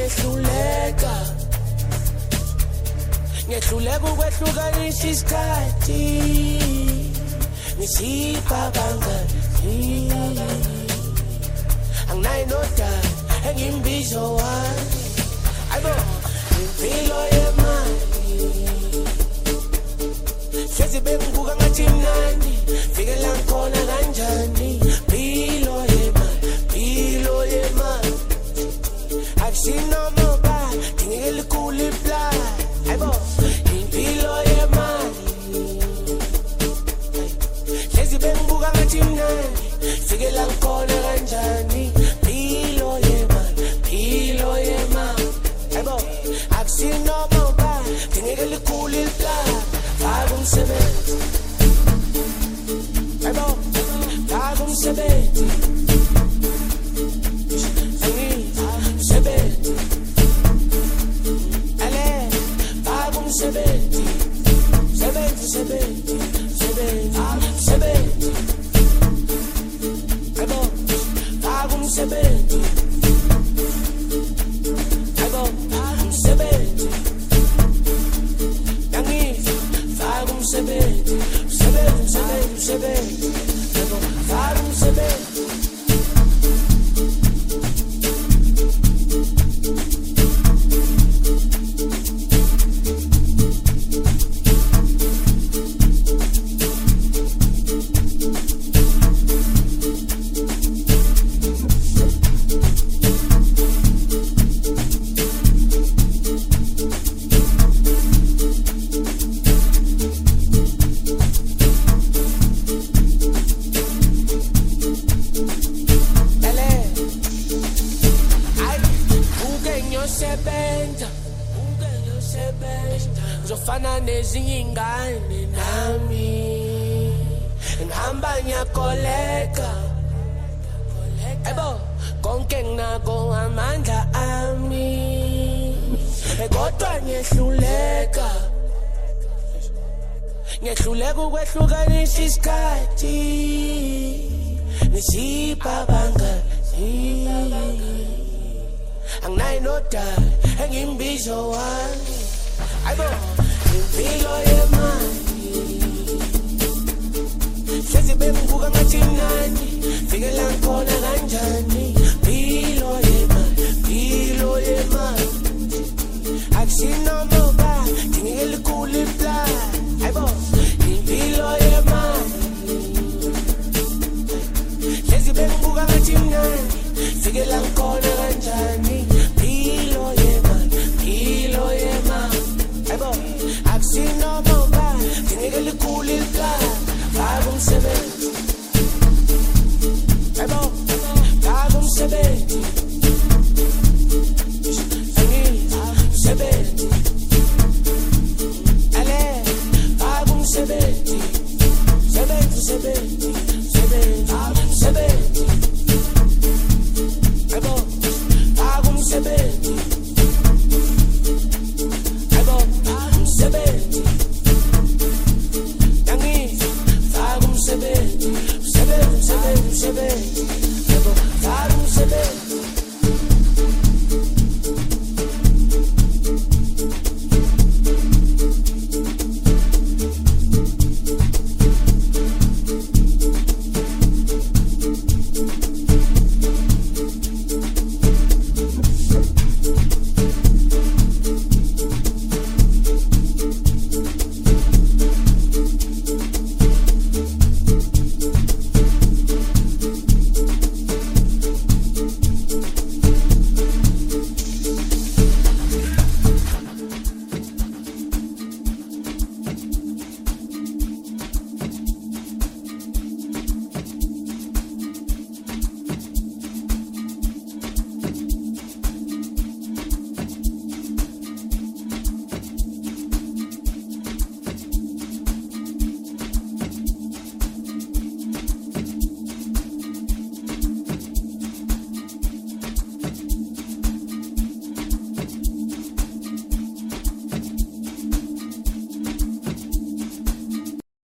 ngehluleka ukwehlukanisa isikhathi ngisiphabanga anginayo nodala engimbizo wami ayibo impilo yemali hlezi bengibuka ngathi mnandi fikela ngikhona kanjani impilo yemali akusinoma ba ngeke likhulu iplan ayibo impilo yemali hlezi bengibuka ngathi mnandi fikela ngikhona kanjani impilo yemali ayibo akusinoma ba ngeke likhulu iplan faka umsebenzi ayibo faka umsebenzi Zofana nezinye ingane nami ngihamba ngiyakoleka ebo konke nginako amandla ami kodwa ngiyehluleka ukwehlukanisa isikhathi ngisiphabanga anginayo nodala engimbizo wami ayibo impilo yemali hlezi bengibuka ngathi mnandi fikela ngikhona kanjani impilo yemali akusinoma ba ngeke likhulu iplan ayibo impilo yemali hlezi bengibuka ngathi mnandi fikela ngikhona kanjani impilo yemali ayibo akusinoma ba ngeke likhulu iplan